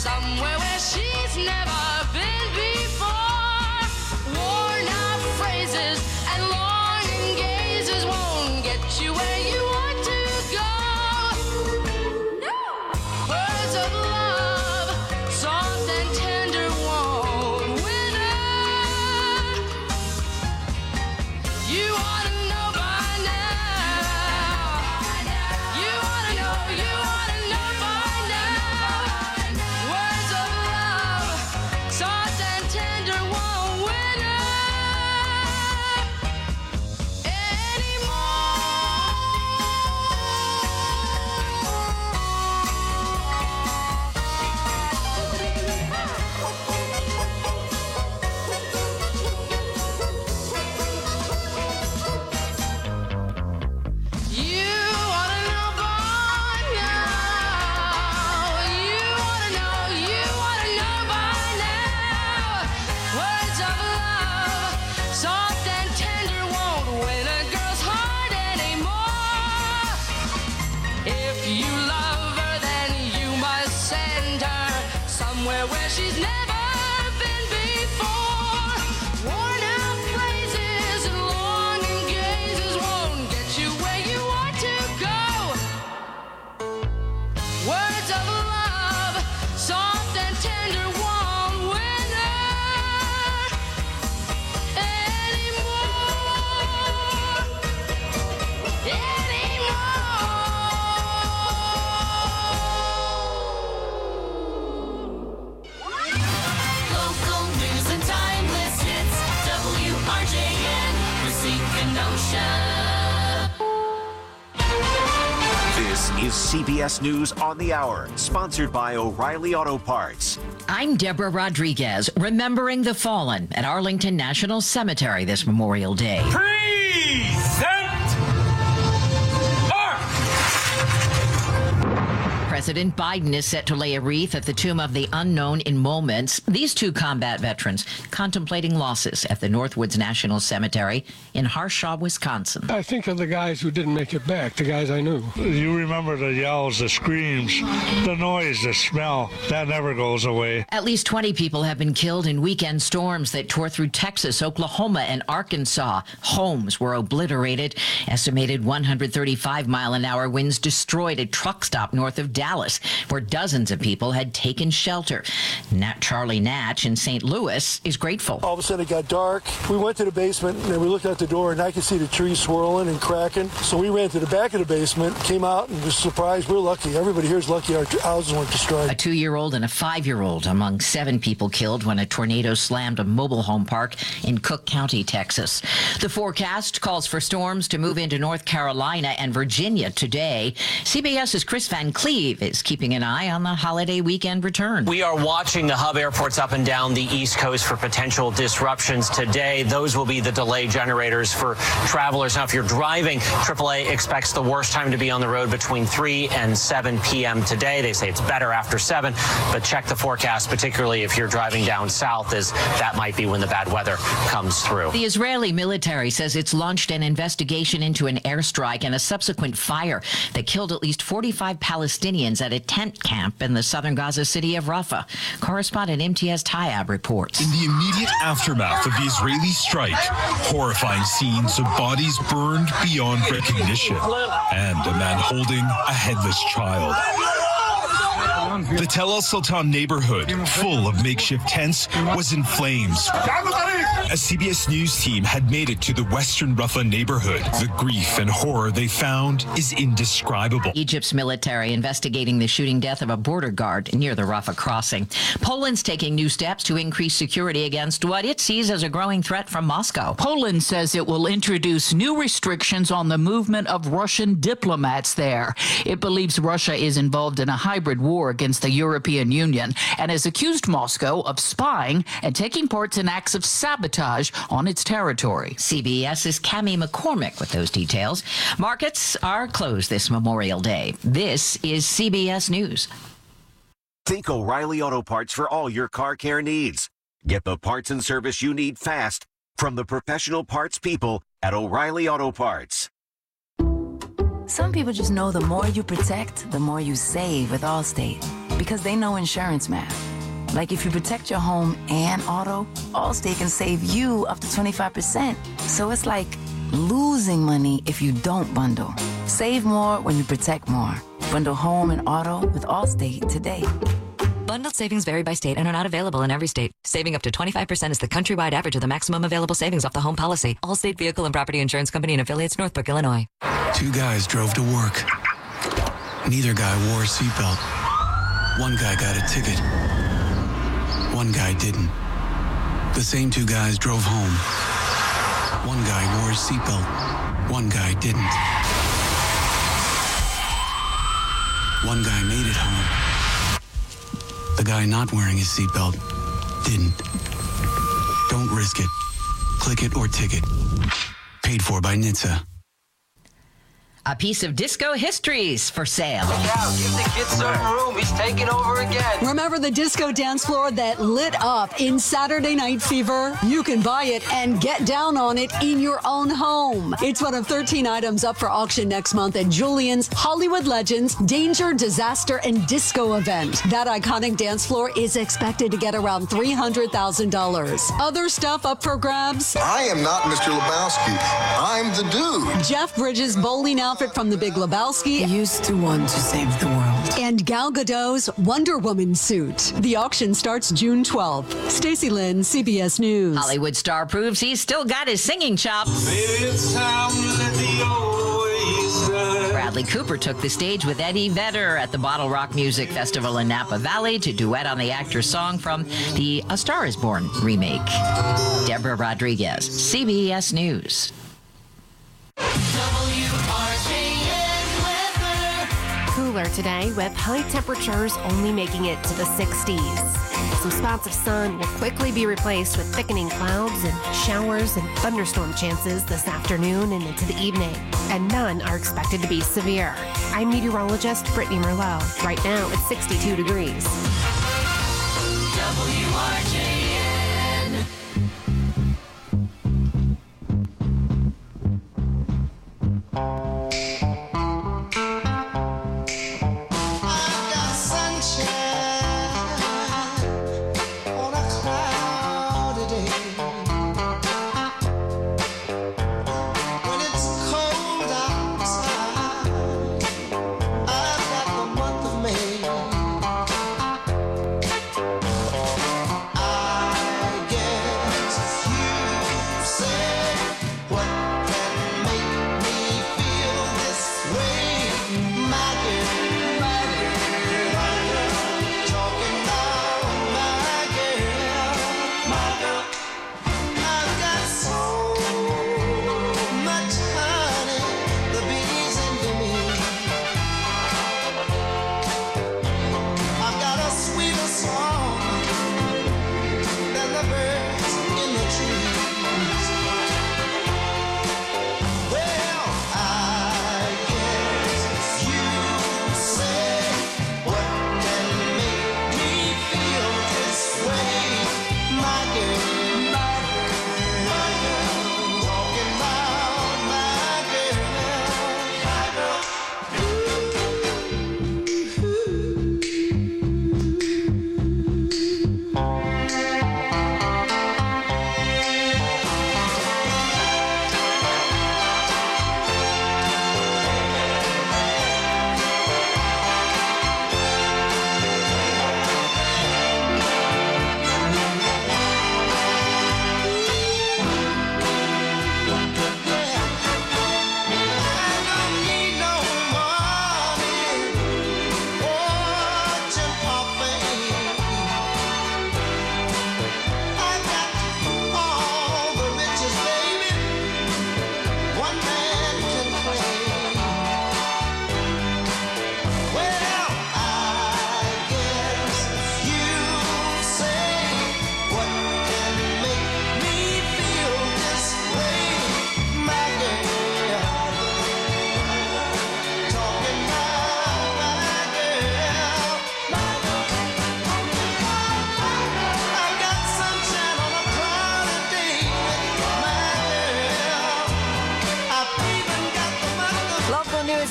somewhere where she's never been before. Worn out phrases and longing gazes won't get you where you want to go. No. Words of love, soft and tender, won't win her. You ought to know by now. You ought to know by now. Words of love, soft and tender, won't win her You ought to know by now. You ought to know by now. Words of love, soft and tender, won't win a girl's heart anymore. If you love her, then you must send her somewhere where she's never been before. Worn out phrases and longing gazes won't get you where you want to go. Words of love, soft and tender, won't win her Local news and timeless hits. WRJN, Racine, Kenosha. This is CBS News on the Hour, sponsored by O'Reilly Auto Parts. I'm Deborah Rodriguez, remembering the fallen at Arlington National Cemetery this Memorial Day. President Biden is set to lay a wreath at the Tomb of the Unknown in moments. These two combat veterans contemplating losses at the Northwoods National Cemetery in Harshaw, Wisconsin. I think of the guys who didn't make it back, the guys I knew. You remember the yells, the screams, the noise, the smell. That never goes away. At least 20 people have been killed in weekend storms that tore through Texas, Oklahoma, and Arkansas. Homes were obliterated. Estimated 135-mile-an-hour winds destroyed a truck stop north of Dallas, where dozens of people had taken shelter. Charlie Natch in St. Louis is grateful. All of a sudden it got dark. We went to the basement and we looked out the door and I could see the trees swirling and cracking. So we ran to the back of the basement, came out and was surprised. We're lucky. Everybody here is lucky our houses weren't destroyed. A 2-year-old and a 5-year-old among 7 people killed when a tornado slammed a mobile home park in Cook County, Texas. The forecast calls for storms to move into North Carolina and Virginia today. CBS's Chris Van Cleve is keeping an eye on the holiday weekend return. We are watching the hub airports up and down the East Coast for potential disruptions today. Those will be the delay generators for travelers. Now, if you're driving, AAA expects the worst time to be on the road between 3 and 7 p.m. today. They say it's better after 7, but check the forecast, particularly if you're driving down south, as that might be when the bad weather comes through. The Israeli military says it's launched an investigation into an airstrike and a subsequent fire that killed at least 45 Palestinians at a tent camp in the southern Gaza city of Rafah. Correspondent MTS Tayab reports. In the immediate aftermath of the Israeli strike, horrifying scenes of bodies burned beyond recognition and a man holding a headless child. The Tel El Sultan neighborhood, full of makeshift tents, was in flames. A CBS News team had made it to the western Rafah neighborhood. The grief and horror they found is indescribable. Egypt's military investigating the shooting death of a border guard near the Rafah crossing. Poland's taking new steps to increase security against what it sees as a growing threat from Moscow. Poland says it will introduce new restrictions on the movement of Russian diplomats there. It believes Russia is involved in a hybrid war against the European Union and has accused Moscow of spying and taking part in acts of sabotage on its territory. CBS's Cami McCormick with those details. Markets are closed this Memorial Day. This is CBS News. Think O'Reilly Auto Parts for all your car care needs. Get the parts and service you need fast from the professional parts people at O'Reilly Auto Parts. Some people just know the more you protect, the more you save with Allstate. because they know insurance math. Like if you protect your home and auto, Allstate can save you up to 25%. So it's like losing money if you don't bundle. Save more when you protect more. Bundle home and auto with Allstate today. Bundled savings vary by state and are not available in every state. Saving up to 25% is the countrywide average of the maximum available savings off the home policy. Allstate Vehicle and Property Insurance Company and affiliates, Northbrook, Illinois. Two guys drove to work. Neither guy wore a seatbelt. One guy got a ticket. One guy didn't. The same two guys drove home. One guy wore his seatbelt. One guy didn't. One guy made it home. The guy not wearing his seatbelt didn't. Don't risk it. Click it or ticket. Paid for by NHTSA. A piece of disco history's for sale. Look out, give the kid some room. He's taking over again. Remember the disco dance floor that lit up in Saturday Night Fever? You can buy it and get down on it in your own home. It's one of 13 items up for auction next month at Julian's Hollywood Legends Danger, Disaster, and Disco event. That iconic dance floor is expected to get around $300,000. Other stuff up for grabs? I am not Mr. Lebowski. I'm the dude. Jeff Bridges' bowling outfit from The Big Lebowski. I used to want to save the world. And Gal Gadot's Wonder Woman suit. The auction starts June 12th. Stacey Lynn, CBS News. Hollywood star proves he's still got his singing chops. Bradley Cooper took the stage with Eddie Vedder at the Bottle Rock Music Festival in Napa Valley to duet on the actor's song from the A Star is Born remake. Deborah Rodriguez, CBS News. Cooler today with high temperatures only making it to the 60s. Some spots of sun will quickly be replaced with thickening clouds and showers and thunderstorm chances this afternoon and into the evening. And none are expected to be severe. I'm meteorologist Brittany Merlot. Right now it's 62 degrees. WRJN. I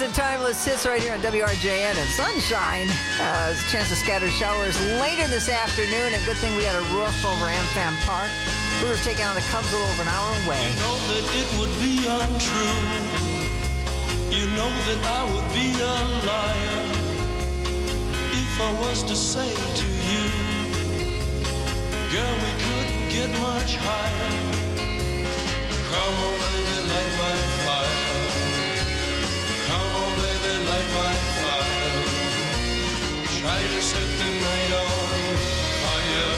and timeless hits right here on WRJN and sunshine. There's a chance of scattered showers later this afternoon. And good thing we had a roof over AmFam Park. We were taking on the Cubs a little over an hour away. You know that it would be untrue. You know that I would be a liar if I was to say to you, girl, we couldn't get much higher. Come on, baby, light my fire. Come on, baby, light my fire. Try to set the night on fire.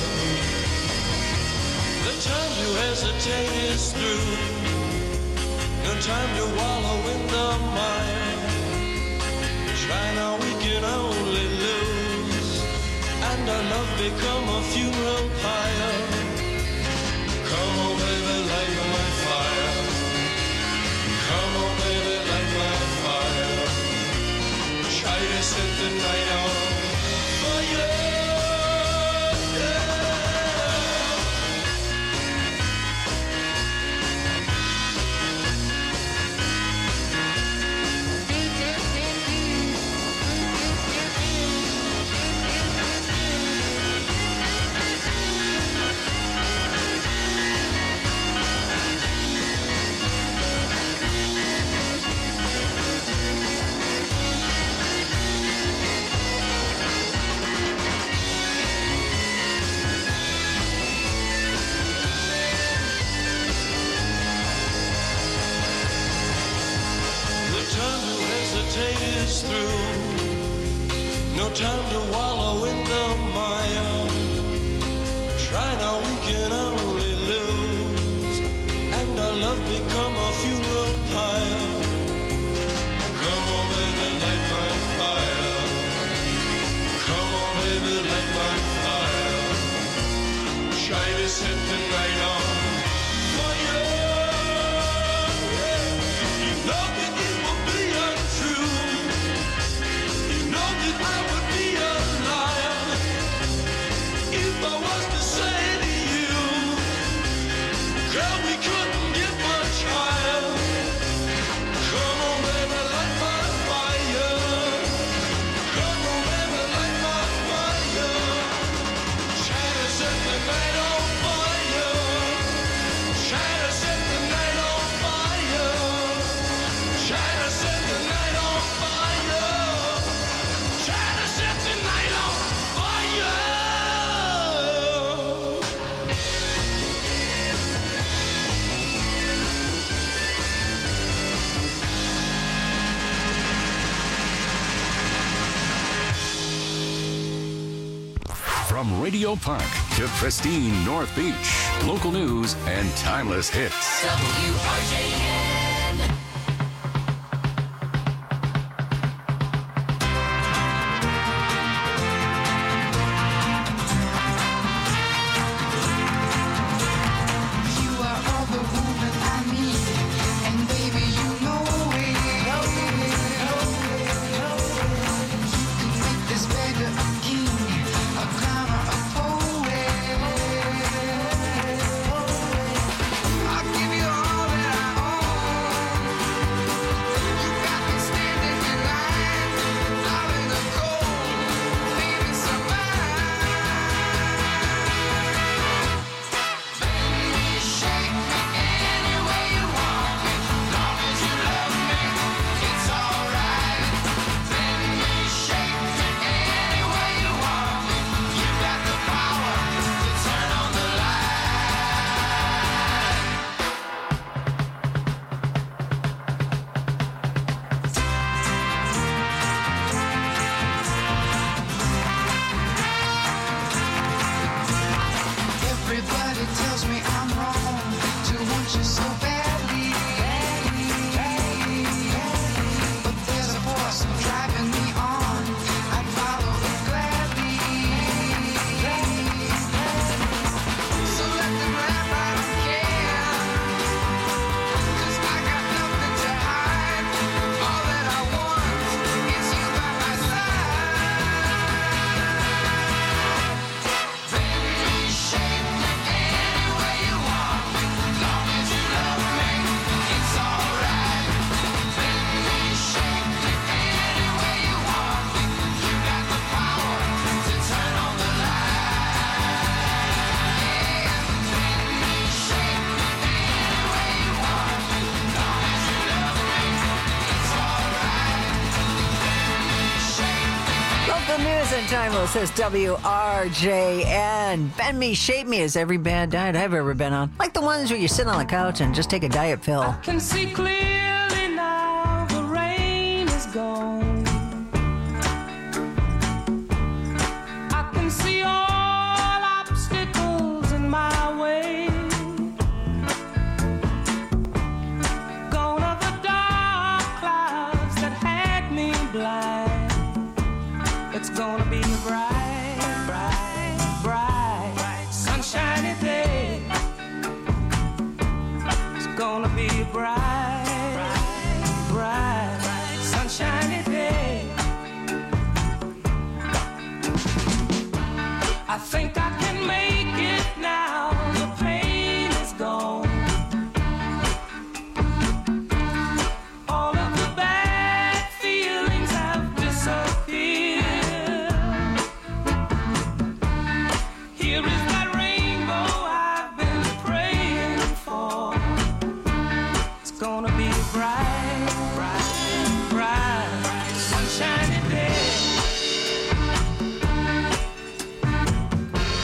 The time to hesitate is through. No time to wallow in the mire. Try now, we can only lose. And our love become a funeral pyre. Come on, baby, light my fire. Come on, baby, light my fire. Try to set the night on fire. Is through. No time to wallow in the mire. Try now, we can only lose. And our love become a funeral pyre. Come on, baby, light my fire. Come on, baby, light my fire. Try to set the night on fire. You know that it will be untrue. I would be a liar if I was to say to you, girl, we couldn't get much higher. Come on, baby, light my fire. Come on, baby, light my fire. Try to set the night on fire. Try to set the night on fire. Try to set the night on fire. Try to set the night on fire. From Radio Park to pristine North Beach, local news and timeless hits. WRJN. I'll give you all that I own. Timeless is WRJN. Bend Me, Shape Me is every bad diet I've ever been on. Like the ones where you sit on the couch and just take a diet pill. I can see clearly now the rain is gone. I can see all obstacles in my way. Gone are the dark clouds that had me blind. It's gonna be a bright, bright, bright, sunshiny day. It's gonna be a bright, bright, sunshiny day. I think I can make it now. The pain is gone. All of the bad feelings have disappeared. Here is that rainbow I've been praying for. It's gonna be a bright, bright, bright, sunshiny day.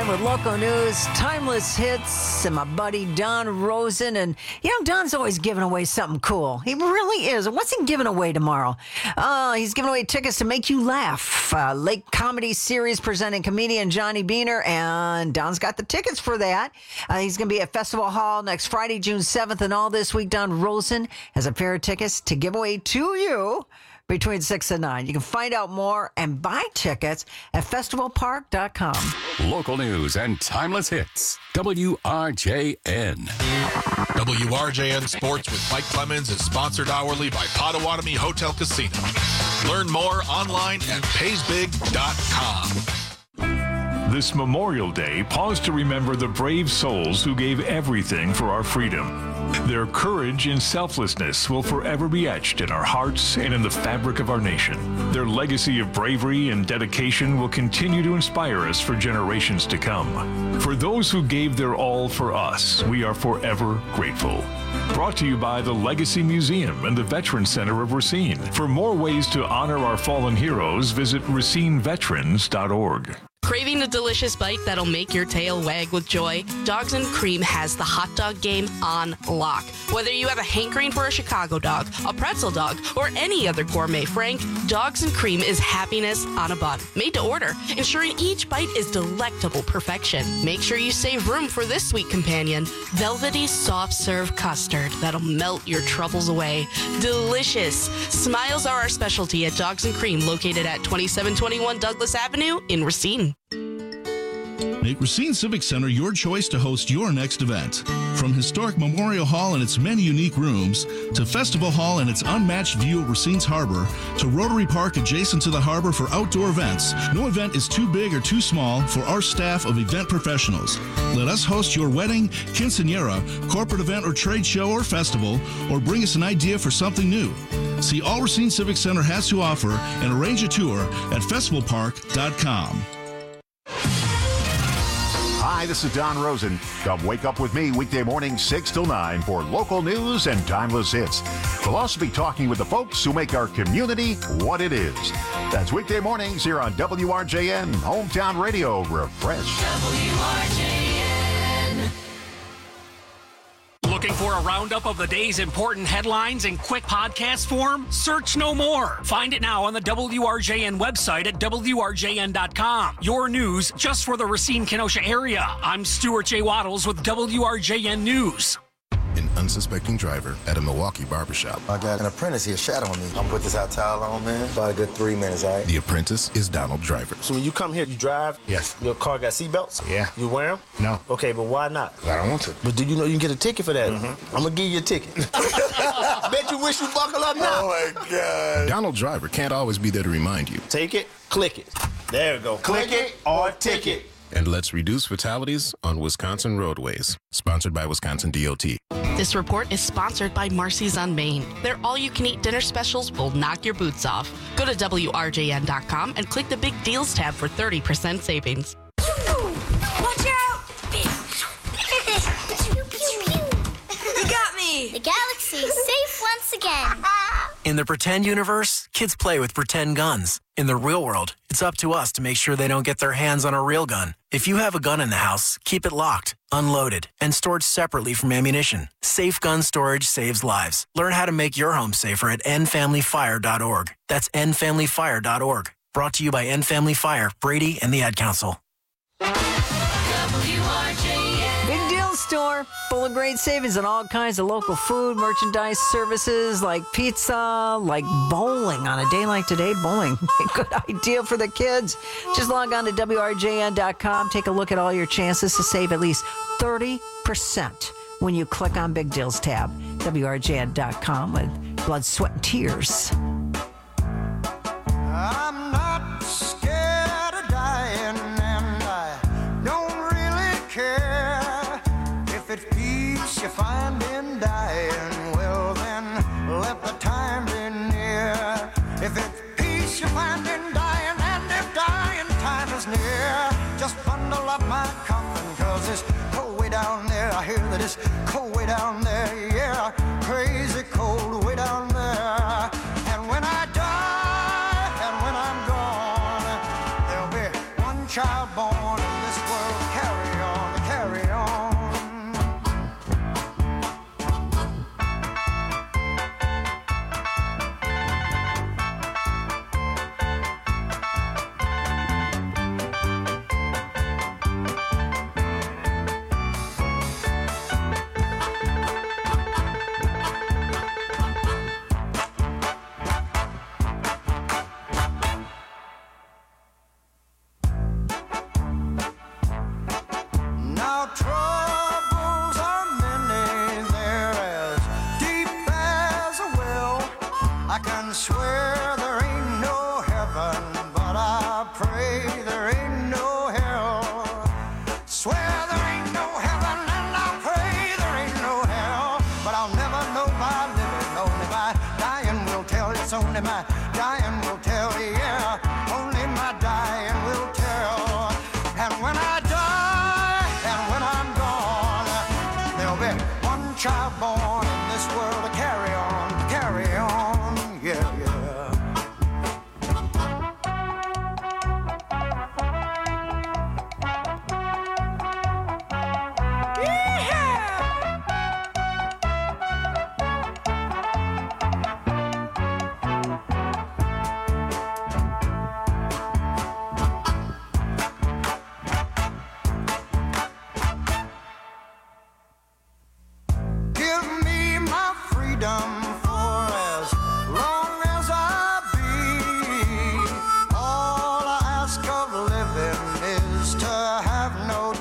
time with local news, timeless hits, and my buddy Don Rosen. And, Don's always giving away something cool. He really is. And what's he giving away tomorrow? He's giving away tickets to Make You Laugh. Lake Comedy Series presenting comedian Johnny Beaner. And Don's got the tickets for that. He's going to be at Festival Hall next Friday, June 7th. And all this week, Don Rosen has a pair of tickets to give away to you between 6 and 9. You can find out more and buy tickets at festivalpark.com. Local news and timeless hits. WRJN. WRJN Sports with Mike Clemens is sponsored hourly by Potawatomi Hotel Casino. Learn more online at paysbig.com. This Memorial Day, pause to remember the brave souls who gave everything for our freedom. Their courage and selflessness will forever be etched in our hearts and in the fabric of our nation. Their legacy of bravery and dedication will continue to inspire us for generations to come. For those who gave their all for us, we are forever grateful. Brought to you by the Legacy Museum and the Veterans Center of Racine. For more ways to honor our fallen heroes, visit racineveterans.org. Craving a delicious bite that'll make your tail wag with joy? Dogs and Cream has the hot dog game on lock. Whether you have a hankering for a Chicago dog, a pretzel dog, or any other gourmet frank, Dogs and Cream is happiness on a bun. Made to order, ensuring each bite is delectable perfection. Make sure you save room for this sweet companion, velvety soft serve custard that'll melt your troubles away. Delicious. Smiles are our specialty at Dogs and Cream, located at 2721 Douglas Avenue in Racine. Make Racine Civic Center your choice to host your next event. From historic Memorial Hall and its many unique rooms, to Festival Hall and its unmatched view of Racine's harbor, to Rotary Park adjacent to the harbor for outdoor events, no event is too big or too small for our staff of event professionals. Let us host your wedding, quinceañera, corporate event or trade show or festival, or bring us an idea for something new. See all Racine Civic Center has to offer and arrange a tour at festivalpark.com. Hi, this is Don Rosen. Come wake up with me weekday mornings 6 till 9 for local news and timeless hits. We'll also be talking with the folks who make our community what it is. That's weekday mornings here on WRJN, Hometown Radio Refresh. WRJN. Looking for a roundup of the day's important headlines in quick podcast form? Search no more. Find it now on the WRJN website at WRJN.com. Your news just for the Racine-Kenosha area. I'm Stuart J. Waddles with WRJN News. An unsuspecting driver at a Milwaukee barbershop. I got an apprentice here shadowing me. I'm gonna put this hot towel on, man. About a good 3 minutes, all right? The apprentice is Donald Driver. So when you come here, you drive? Yes. Your car got seatbelts? Yeah. You wear them? No. Okay, but why not? I don't want to. But do you know you can get a ticket for that? Mm-hmm. I'm gonna give you a ticket. Bet you wish you buckle up now. Oh, my God. Donald Driver can't always be there to remind you. Take it, click it. There we go. Click it or ticket. And let's reduce fatalities on Wisconsin roadways. Sponsored by Wisconsin DOT. This report is sponsored by Marcy's on Main. Their all-you-can-eat dinner specials will knock your boots off. Go to WRJN.com and click the Big Deals tab for 30% savings. Watch out! You got me! The galaxy is safe once again. In the pretend universe, kids play with pretend guns. In the real world, it's up to us to make sure they don't get their hands on a real gun. If you have a gun in the house, keep it locked, unloaded, and stored separately from ammunition. Safe gun storage saves lives. Learn how to make your home safer at endfamilyfire.org. That's endfamilyfire.org. Brought to you by End Family Fire, Brady, and the Ad Council. Big Deal Store, full of great savings on all kinds of local food, merchandise, services like pizza, like bowling. On a day like today, bowling. Good idea for the kids. Just log on to WRJN.com. Take a look at all your chances to save at least 30% when you click on Big Deals tab. WRJN.com with blood, sweat, and tears. I'm not scared of dying, and I don't really care. If it's peace you find in dying, well then let the time be near. If it's peace you find in dying, and if dying time is near, just bundle up my coffin, 'cause it's cold way down there. I hear that it's cold way down there, yeah, crazy cold way down there. And when I die, and when I'm gone, there'll be one child born in this world.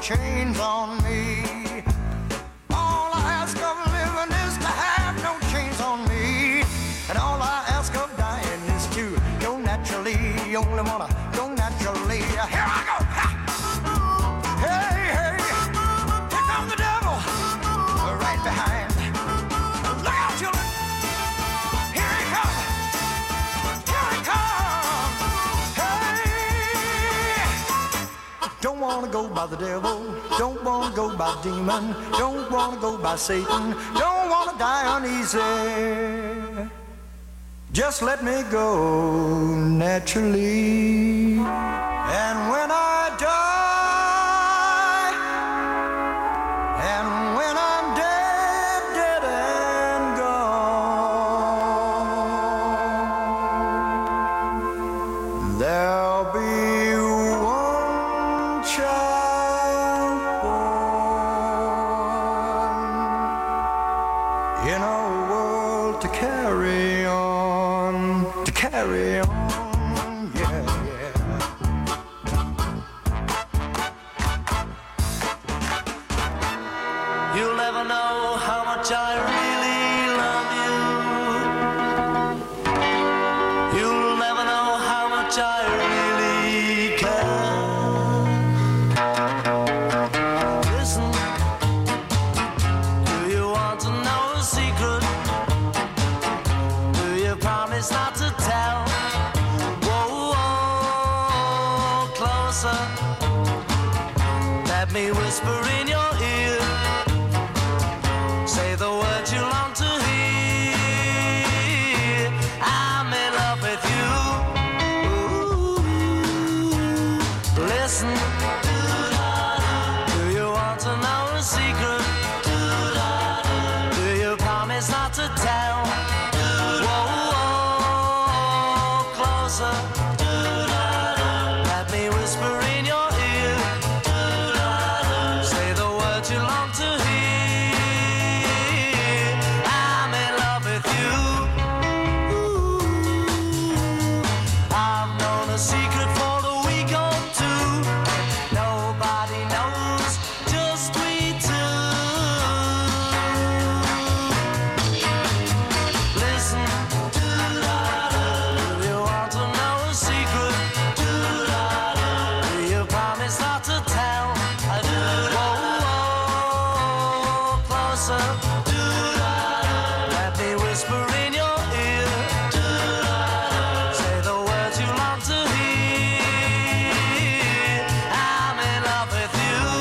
chains on me. All I ask of living is to have no chains on me. And all I ask of dying is to go naturally. You only wanna go naturally. Here I go. Ha! Hey, hey, here comes the devil right behind. Look out, children. Here he comes. Here he comes. Hey. Don't wanna go by the devil. Don't wanna go by demon. Don't wanna go by Satan. Don't wanna die uneasy. Just let me go naturally. And when I die, and when I'm dead, dead and gone, there'll be one child born in a world to carry on, to carry on. You'll never know how much I really love you. You'll never know how much I really care. Listen, do you want to know a secret? Do you promise not to tell? Whoa, whoa, closer. Let me whisper in your ear. Say the words you long to hear. I'm in love with you. Listen. Do you want to know a secret? Do you promise not to tell? Whoa, whoa, closer. Let me whisper in your ear. Say the words you long to hear. I'm in love with you. I've known a secret for a week or two. Nobody knows, just we two. Listen, do you want to know a secret? Do you promise not to tell? Whoa, whoa, closer. Let me whisper in your ear. Say the words you long to hear. I'm in love with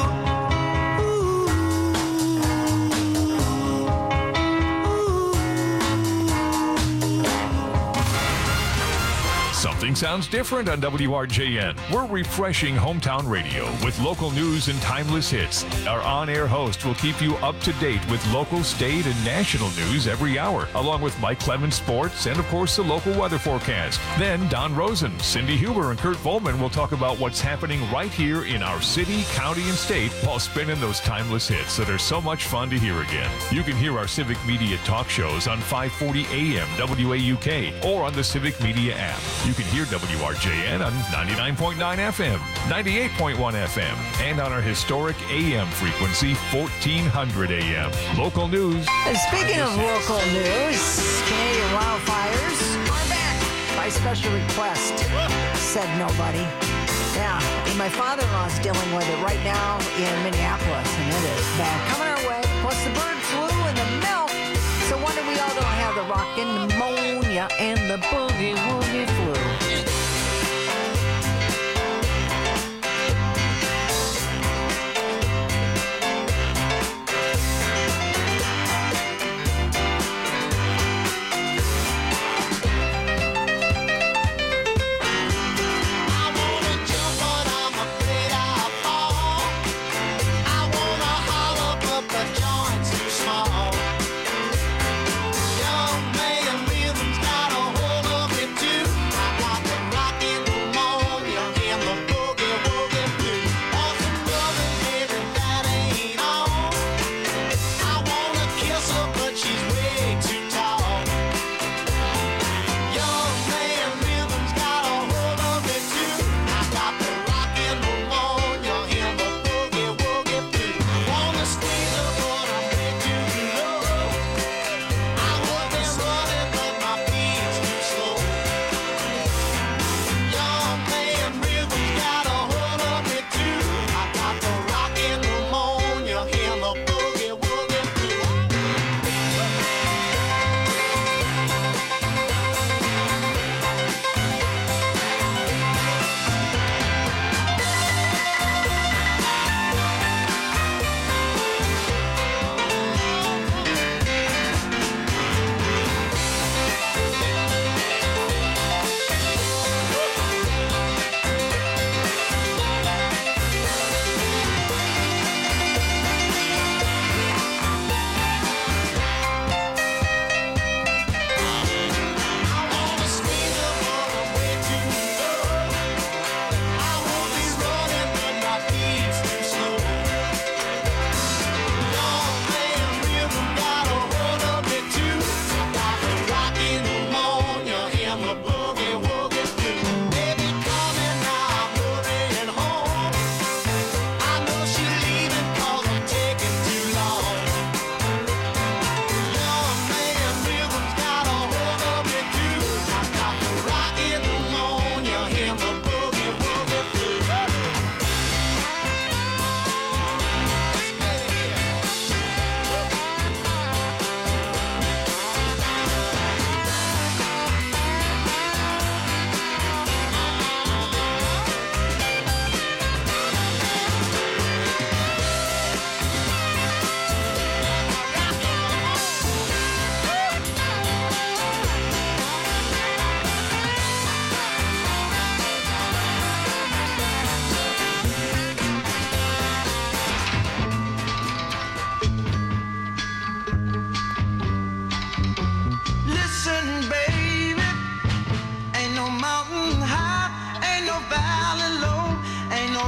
Something sounds different on WRJN. We're refreshing hometown radio with local news and timeless hits. Our on-air host will keep you up to date with local, state, and national news every hour, along with Mike Clemens Sports and, of course, the local weather forecast. Then Don Rosen, Cindy Huber, and Kurt Volman will talk about what's happening right here in our city, county, and state while spinning those timeless hits that are so much fun to hear again. You can hear our Civic Media talk shows on 540 AM WAUK or on the Civic Media app. You can hear WRJN on 99.9 FM, 98.1 FM, and on our historic AM frequency, 1400 AM. Local news. And speaking of local news, Canadian wildfires are back by special request, said nobody. Yeah, and my father-in-law's dealing with it right now in Minneapolis, and it is bad. Coming our way, plus the bird flu and the milk. So wonder we all don't have the rockin' pneumonia and the boogie-woogie flu. Young man living's got a hold of me too.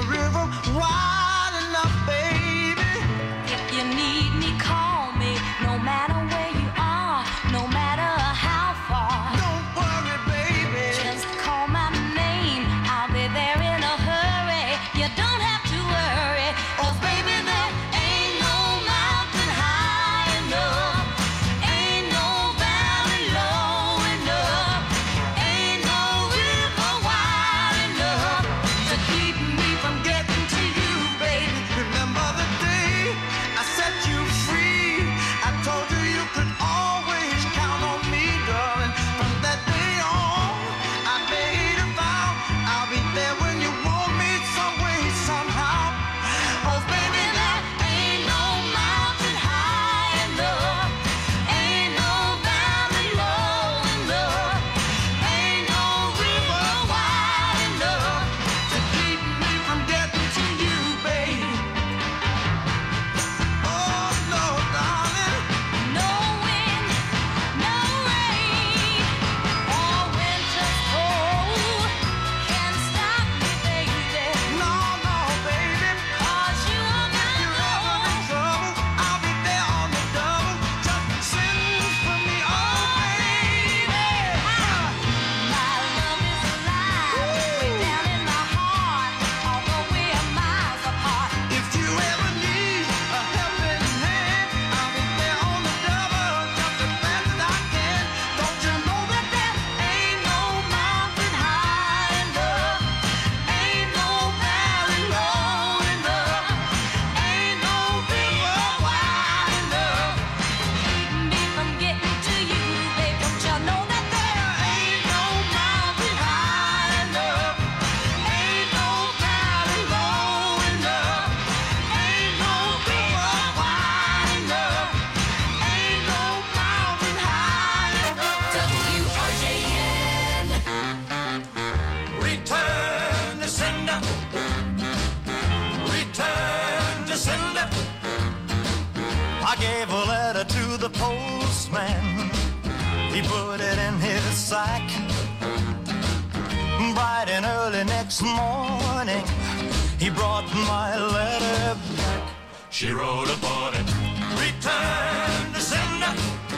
river wide enough, baby. If you need me, call me. No matter where you are, no matter how far. Don't worry, baby. Just call my name. I'll be there in a hurry. You don't have to worry. Oh, baby, there ain't no mountain high enough. Ain't no valley low enough. Ain't no river wide enough to keep me from getting to you, baby. Remember the day I set you free? I told you you could always count on me, darling. From that day on, I made a vow. I'll be there when you want me, some way, somehow. Oh, baby, there ain't no mountain high enough. Ain't no valley low enough. Ain't no river wide enough to keep me from getting to you, baby. Oh, no, darling. No wind, no rain, or winter's cold can stop me, baby. No, no, baby. 'Cause you are my You're ever in trouble, I'll be there on the double. Just send for me, oh, baby. My love is alive, way down in my heart, although we are miles apart. If you ever need a helping hand, I'll be there on the double, just as fast as I can. Don't you know that there ain't no mountain high enough? Ain't no valley low enough. Ain't no river wide enough Keep me from getting to you, babe. Don't you know that there ain't no mountain high enough. Ain't no valley low enough. Ain't no river wide enough. Ain't no mountain high enough. WRJN. Return to sender. Return to sender. I gave a letter to the postman. He put it in his sack. Bright and early next morning, he brought my letter back. She wrote upon it, return to sender.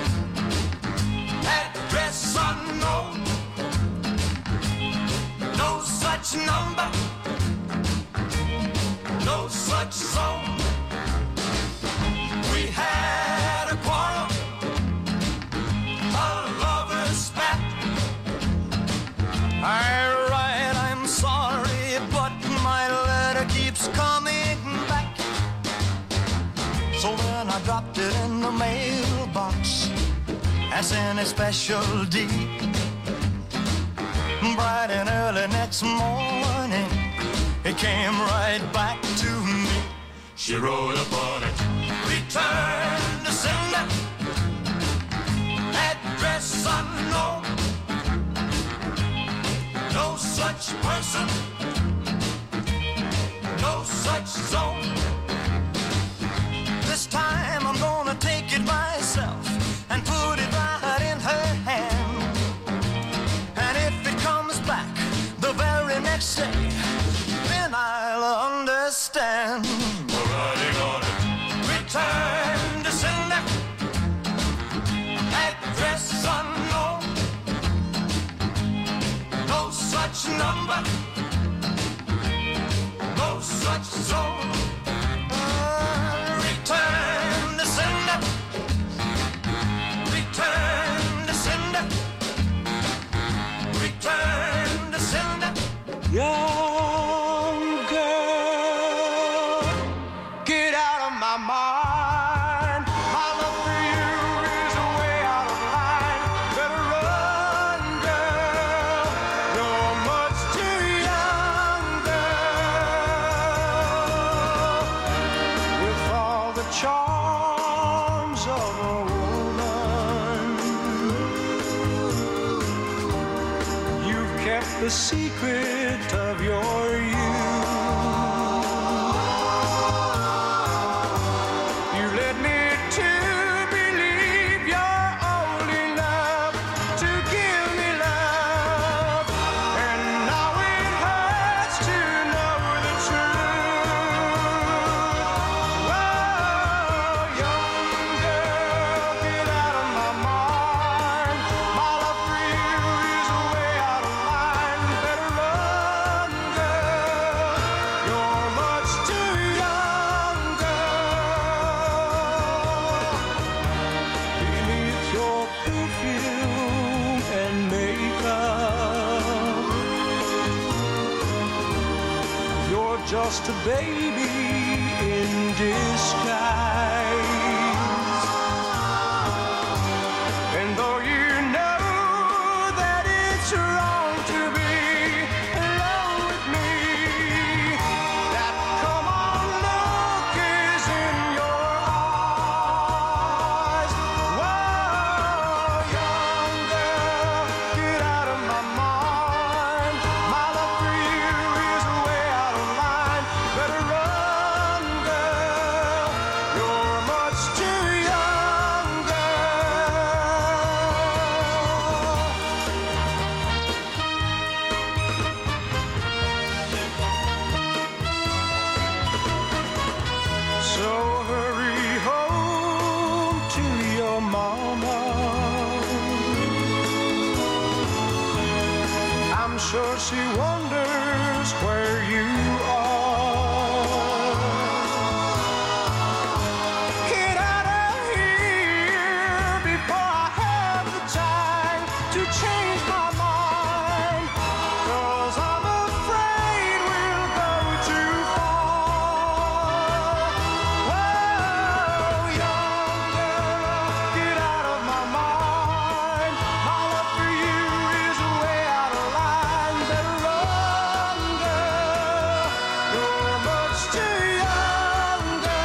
Address unknown. No such number. No such zone. We had a quarrel, a lover's spat. I write, I'm sorry, but my letter keeps coming back. So then I dropped it in the mailbox as in a special deed. Bright and early next morning, it came right back to me. She wrote upon it, return to sender. Address unknown. No such person. No such zone. This time I'm gonna take it myself and put it right in her hand. And if it comes back the very next day, then I'll understand. We're writing on it. Return to sender. Address unknown. No such number. No such zone. Return to sender. Return to sender. Return to sender. Young girl, get out of my mind. My love for you is way out of line. Better run, girl. You're much too young, girl. With all the charms of a woman, you've kept the secret of your youth. You led me to believe you're old enough to give me love. And now it hurts to know the truth. just a baby in disguise. And though you know that it's wrong to be alone with me, that come on look is in your eyes. Whoa, young girl, get out of my mind. My love for you is way out of line. Better run, girl, you're much too young, so hurry home to your mama. I'm sure she wonders where you are. Get out of here before I have the time to change my mind. 'Cause I'm afraid we'll go too far. Whoa, young girl, get out of my mind. My love for you is way out of line. Better run, girl, you're much too young,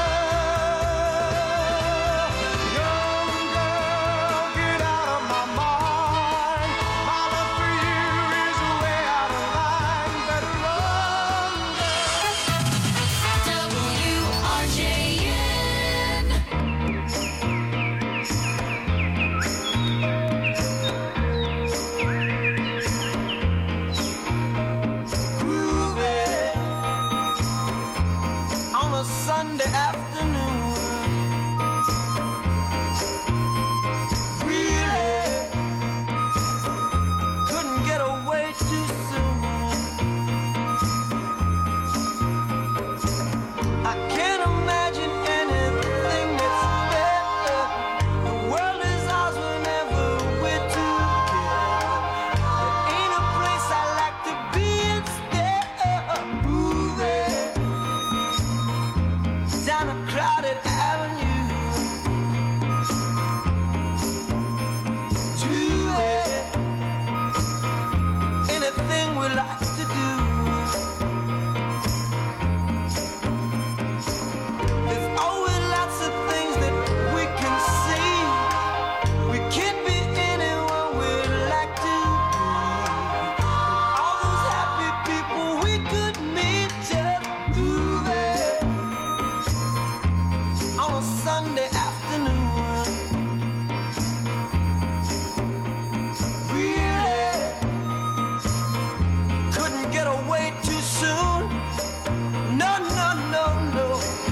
girl. Young girl, get out of my mind. My love for you is way out of line. Better run, WRJN. groovy on a Sunday afternoon. Really couldn't get away too soon. I can't imagine anything that's better. The world is ours whenever we're together. There ain't a place I like to be instead of moving down a crowded avenue to it. Anything we like to do. There's always lots of things that we can see. We can't be anyone we'd like to be. All those happy people we could meet just moving on a Sunday afternoon. Really couldn't get away too soon. No, no, no, no.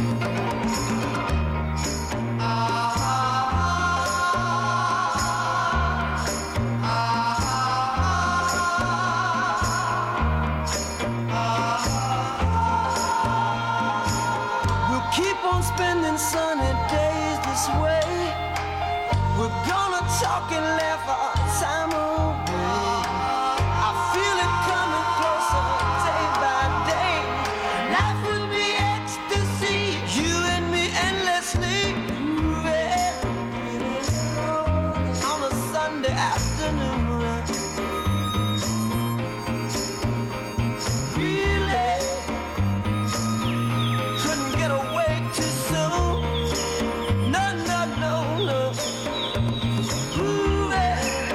We'll keep on spending sunny days this way. We're gonna talk and laugh our time away. I feel it coming closer day by day. Life would be ecstasy, you and me endlessly moving on a Sunday afternoon. Really couldn't get away too soon. No, no, no, no. Moving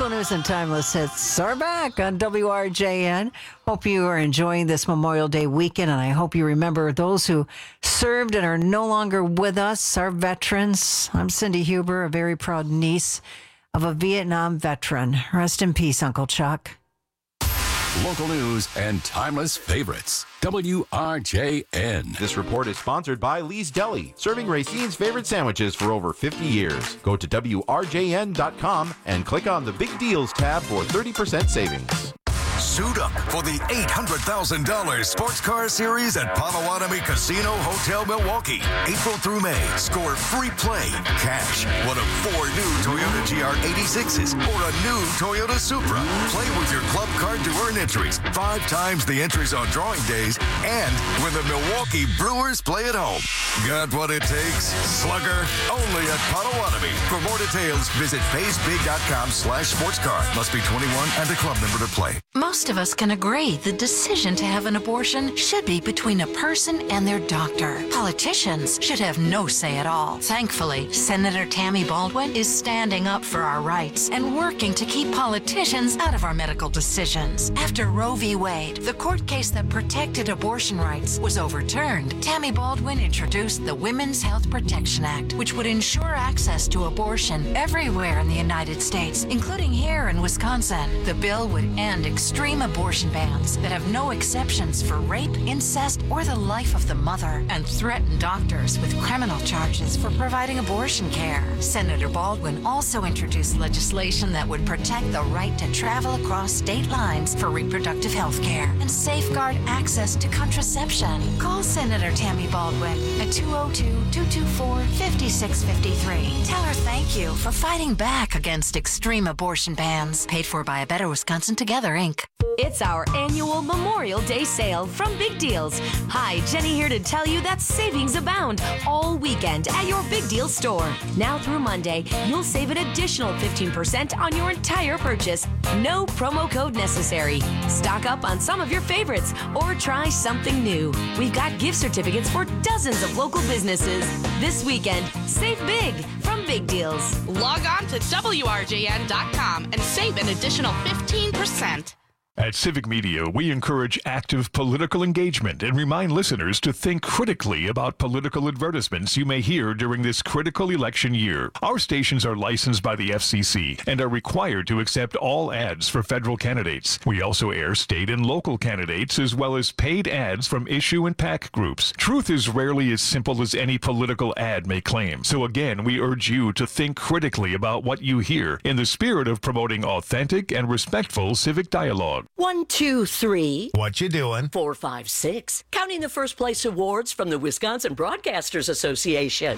Local News and Timeless Hits are back on WRJN. Hope you are enjoying this Memorial Day weekend, and I hope you remember those who served and are no longer with us, our veterans. I'm Cindy Huber, a very proud niece of a Vietnam veteran. Rest in peace, Uncle Chuck. Local news and timeless favorites. WRJN. This report is sponsored by Lee's Deli, serving Racine's favorite sandwiches for over 50 years. Go to WRJN.com and click on the Big Deals tab for 30% savings. Suit up for the $800,000 Sports Car Series at Potawatomi Casino Hotel Milwaukee. April through May, score free play, cash, one of 4 new Toyota GR86s or a new Toyota Supra. Play with your club card to earn entries, 5 times the entries on drawing days, and when the Milwaukee Brewers play at home. Got what it takes? Slugger, only at Potawatomi. For more details, visit PaysBig.com/sportscar. Must be 21 and a club member to play. Most of us can agree the decision to have an abortion should be between a person and their doctor. Politicians should have no say at all. Thankfully, Senator Tammy Baldwin is standing up for our rights and working to keep politicians out of our medical decisions. After Roe v. Wade, the court case that protected abortion rights, was overturned, Tammy Baldwin introduced the Women's Health Protection Act, which would ensure access to abortion everywhere in the United States, including here in Wisconsin. The bill would end extreme abortion bans that have no exceptions for rape, incest, or the life of the mother, and threaten doctors with criminal charges for providing abortion care. Senator Baldwin also introduced legislation that would protect the right to travel across state lines for reproductive health care and safeguard access to contraception. Call Senator Tammy Baldwin at 202-224-5653. Tell her thank you for fighting back against extreme abortion bans. Paid for by A Better Wisconsin Together, Inc. It's our annual Memorial Day sale from Big Deals. Hi, Jenny here to tell you that savings abound all weekend at your Big Deals store. Now through Monday, you'll save an additional 15% on your entire purchase. No promo code necessary. Stock up on some of your favorites or try something new. We've got gift certificates for dozens of local businesses. This weekend, save big from Big Deals. Log on to WRJN.com and save an additional 15%. At Civic Media, we encourage active political engagement and remind listeners to think critically about political advertisements you may hear during this critical election year. Our stations are licensed by the FCC and are required to accept all ads for federal candidates. We also air state and local candidates as well as paid ads from issue and PAC groups. Truth is rarely as simple as any political ad may claim. So again, we urge you to think critically about what you hear in the spirit of promoting authentic and respectful civic dialogue. 1, 2, 3. What you doing? 4, 5, 6. Counting the first place awards from the Wisconsin Broadcasters Association.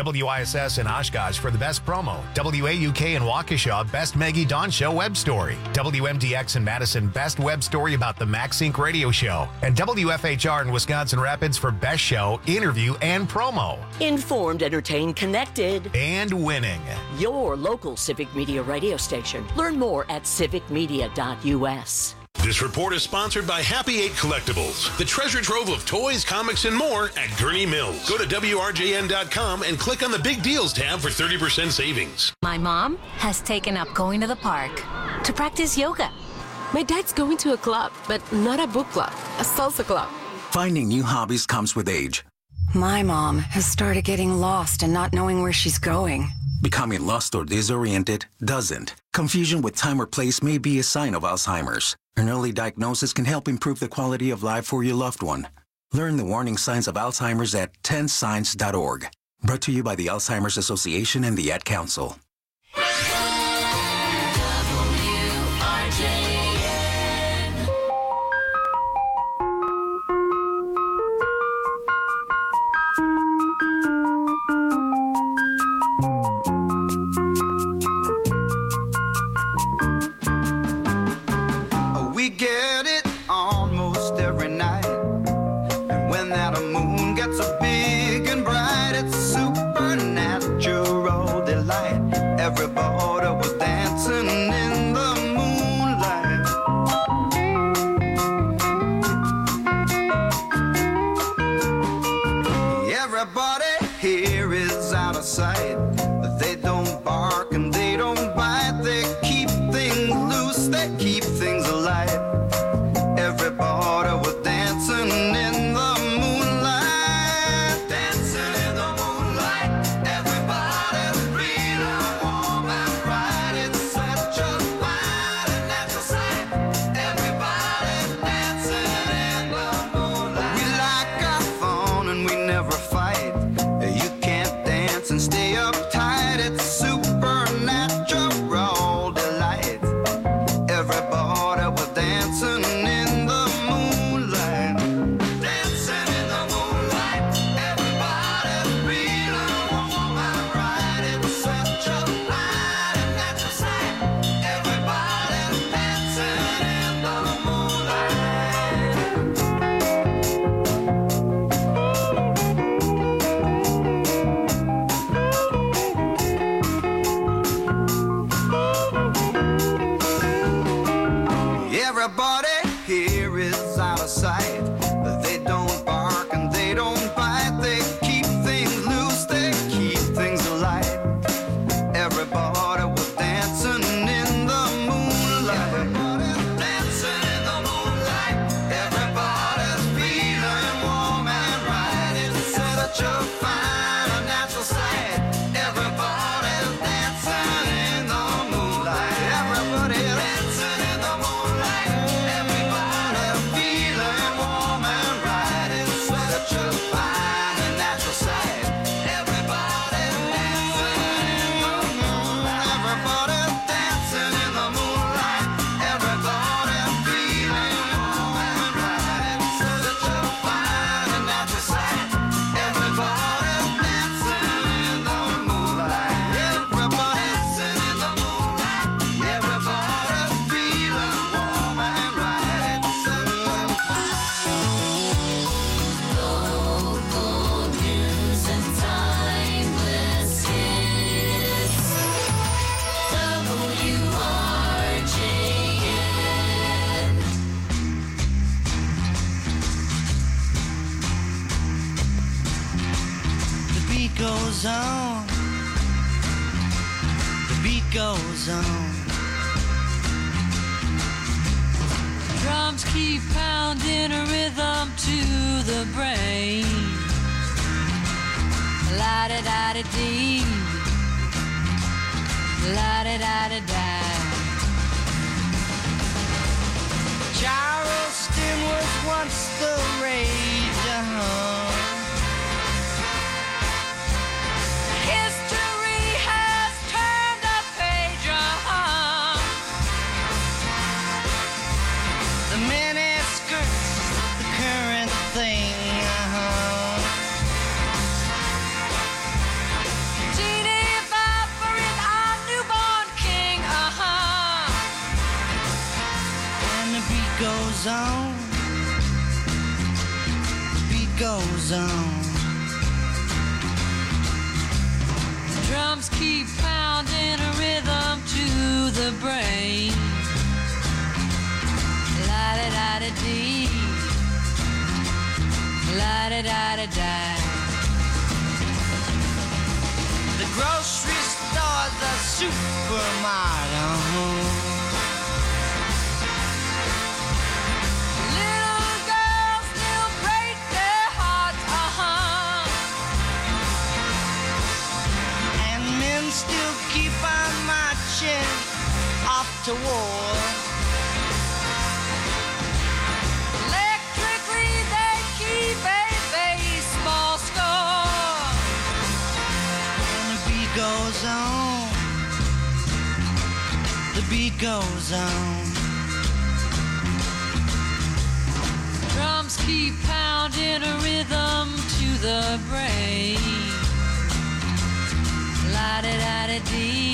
WISS in Oshkosh for the best promo. WAUK in Waukesha, best Maggie Dawn Show web story. WMDX in Madison, best web story about the MaxSync radio show. And WFHR in Wisconsin Rapids for best show, interview, and promo. Informed, entertained, connected. And winning. Your local Civic Media radio station. Learn more at civicmedia.us. This report is sponsored by Happy 8 Collectibles, the treasure trove of toys, comics, and more at Gurney Mills. Go to WRJN.com and click on the Big Deals tab for 30% savings. My mom has taken up going to the park to practice yoga. My dad's going to a club, but not a book club, a salsa club. Finding new hobbies comes with age. My mom has started getting lost and not knowing where she's going. Becoming lost or disoriented doesn't. Confusion with time or place may be a sign of Alzheimer's. An early diagnosis can help improve the quality of life for your loved one. Learn the warning signs of Alzheimer's at 10signs.org. Brought to you by the Alzheimer's Association and the Ad Council. We get it almost every night. And when that moon gets so big and bright, it's supernatural delight. things alight. Everybody was dancing in the moonlight. Dancing in the moonlight. Everybody's feeling warm and right. It's such a fine and natural sight. Everybody's dancing in the moonlight. We like our fun and we never fight. You can't dance and stay uptight. It's supernatural delight. Everybody was dancing in the moonlight. Dancing in the moonlight. Everybody's feeling warm and right. It's such a fine and natural sight. Everybody's dancing in the moonlight. Everybody here is out of sight. They don't bark and they don't bite. They keep things loose, they keep things alight. Everybody was dancing in the moonlight. Everybody's dancing in the moonlight. Everybody's feeling warm and right. It's such a fine and natural sight. Everybody's dancing in the moonlight. Everybody's dancing in the moonlight. Everybody feeling warm and right. It's such a fine and natural sight. Everybody dancing in the moonlight. Everybody dancing in the moonlight. Everybody feeling warm and right. It's such a fine and natural sight. Everybody dancing in the moonlight. Everybody dancing in the moonlight. Everybody feeling warm and right. It's such a Local news and timeless hits. WRJN. The beat goes on. The beat goes on. Drums keep pounding a rhythm to the brain. La-da-da-da-dee. La-da-da-da-da. Charleston was once the rage. History has turned a page. The mini skirts, the current thing. Teeny Bopper is our newborn king. And the beat goes on. The beat goes on. Drums keep pounding a rhythm to the brain. La-da-da-da-dee. La-da-da-da-da. The grocery store, the supermarket. Little girls still break their hearts. And men still keep on marching off to war. Electrically they keep a baseball score. And the beat goes on. The beat goes on. Drums keep pounding a rhythm to the brain. La-da-da-da-dee.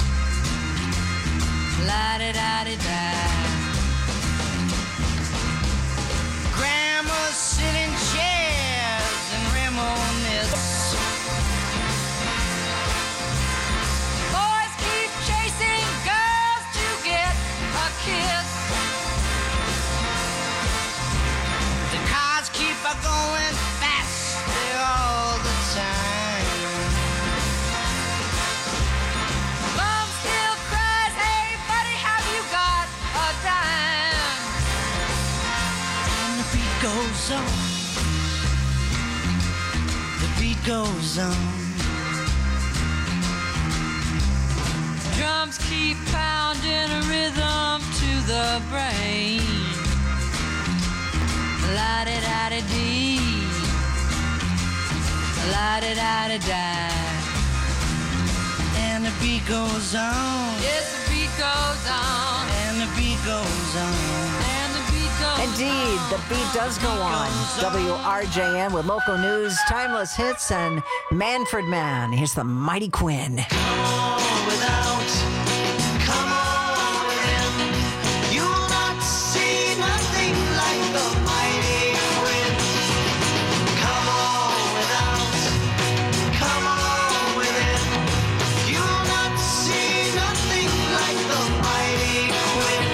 La-da-da-da-da. Grandmas sit in chairs and reminisce. Boys keep chasing girls to get a kiss. The cars keep a going faster all the time. Mom still cries, hey buddy, have you got a dime? goes on. The beat goes on. Drums keep pounding a rhythm to the brain. La-di-da-di-dee, la-di-da-di-da. And the beat goes on. Yes, the beat goes on. And the beat goes on. And the beat goes Indeed, the beat does go on. WRJN with local news, timeless hits, and Manfred Mann. Here's the Mighty Quinn. Come on without, come on within. You'll not see nothing like the mighty Quinn. Come on without, come on within. You'll not see nothing like the mighty Quinn.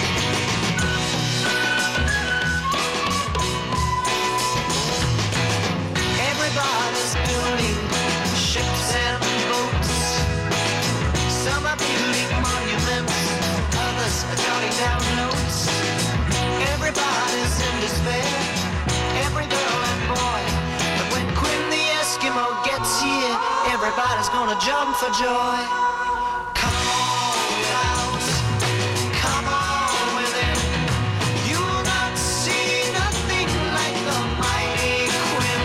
Everybody's building ships and boats. Some are building monuments, others are jotting down notes. Everybody's in despair, every girl and boy. But when Quinn the Eskimo gets here, everybody's gonna jump for joy. Come on without, come on within. You'll not see nothing like the mighty Quinn.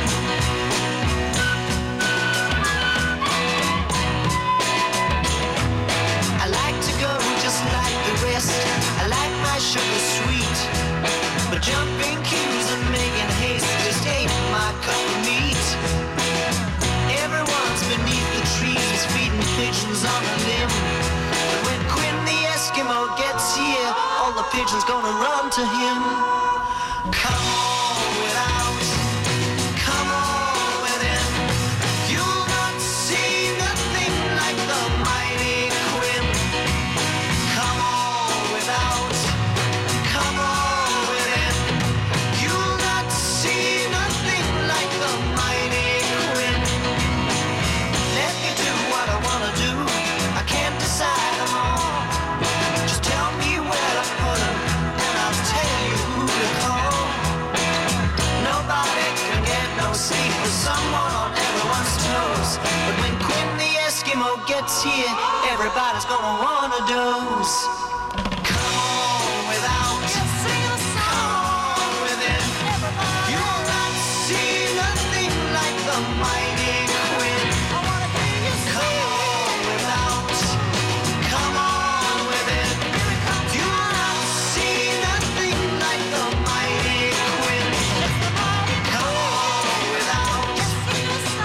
I like to go just like the rest. I like my sugar sweet. But jumping cues and making haste just ain't my cup of meat. Everyone's beneath the trees feeding pigeons on a limb. But when Quinn the Eskimo gets here, all the pigeons gonna run to him. Come on without, come on within. You'll not see nothing like the mighty Quinn. Come on without, come on within. You'll not see nothing like the mighty Quinn. Let me do what I wanna do. I can't decide them all. Just tell me where to put them, and I'll tell you who to call. Nobody can get no sleep with someone on everyone's toes. But when Quinn the Eskimo gets here, everybody's gonna wanna doze.